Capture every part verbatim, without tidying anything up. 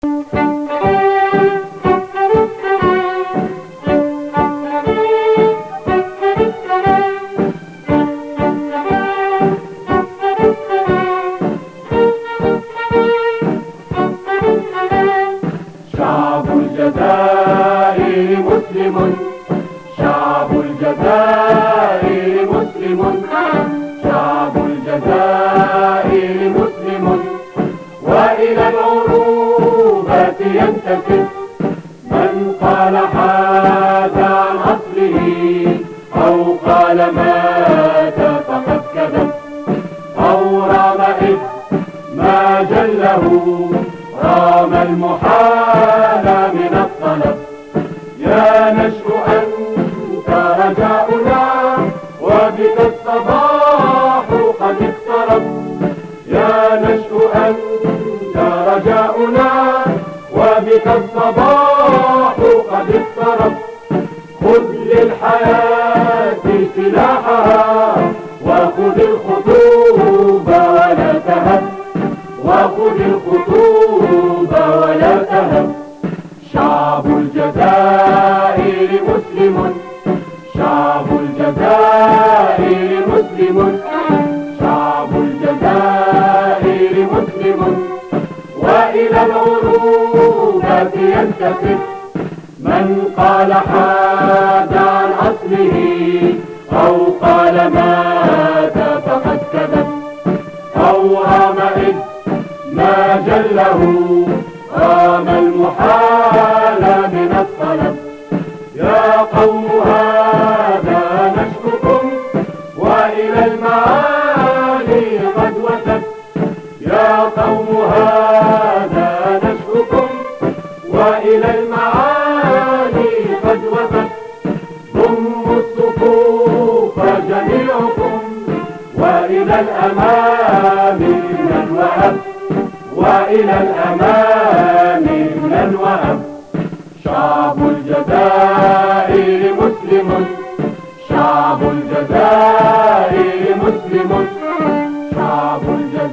شعب الجزائر مسلم، شعب الجزائر مسلم، شعب الجزائر مسلم، وإلى العروبة ينتسب. من قال حاد عن أصله أو قال مات فقد كذب، أو رام إذ ما جله، رام المحال من الطلب. يا نشء أنت رجاؤنا، وبك الصباح قد اقترب. يا نشء أنت رجاؤنا، وبك الصباح قد اقترب. خذ للحياة سلاحها، وخذ الخطوب ولا تهب، وخذ الخطوب ولا تهب. شعب الجزائر مسلم، شعب الجزائر مسلم، شعب الجزائر مسلم، وإلى العروبة ينتسب. من قال حاد عن أصله أو قال مات فقد كذب، أو رام إذ ما جله، رام المحال من الطلب. يا قوم هذا نشككم، وإلى المعالي قد وثب. يا قوم هذا نشككم، وإلى المعالي قد وثب. ضموا الصفوف جميعكم، وإلى الأمام من وهب، وإلى الأمام من وهب. شعب الجزائر مسلم، شعب الجزائر مسلم، شعب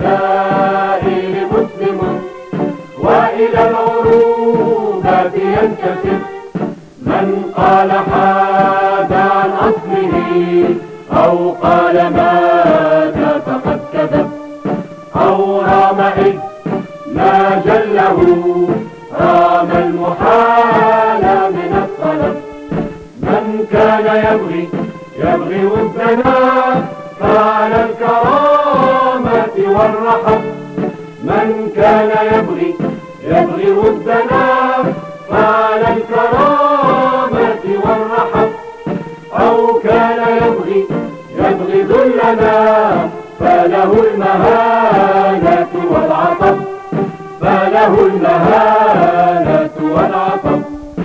الجزائر مسلم، وإلى العروبة ينتسب. من قال حاد عن أصله أو قال مات فقد كذب، أو رام إذ ما جله، رام المحال من الطلب. من كان يبغي يبغي ودنا، فعلى الكرامة والرحب. من كان يبغي يبغي ودنا، فعلى الكرامة والرحب. أو كان يبغي يبغي ذلنا، فله المهانة والعطب، فله المهانة والعطب.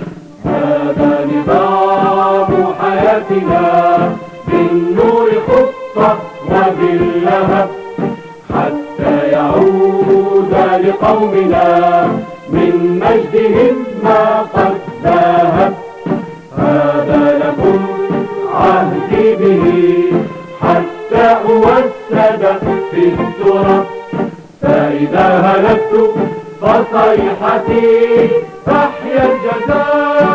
هذا نظام حياتنا، بالنور خطة وباللهب، حتى يعود لقومنا من مجدهم ما قد ذهب. هذا لكم عهدي به، حتى أوسد في التراب. فإذا هلكت فصيحتي تحيا الجزائر.